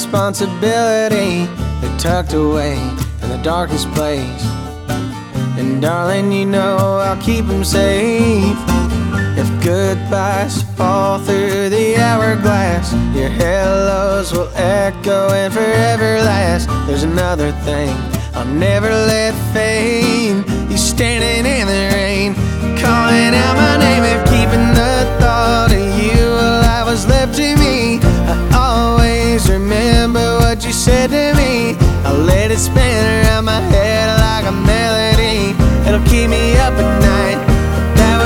responsibility, they're tucked away in the darkest place. And darling, you know I'll keep them safe. If goodbyes fall through the hourglass, your hellos will echo and forever last. There's another thing I'll never let fade. You standing in the rain, calling out my name, and keeping the thought of you alive was left to me. I always remember what you said to me. I'll let it spin around my head like a melody. It'll keep me up at night.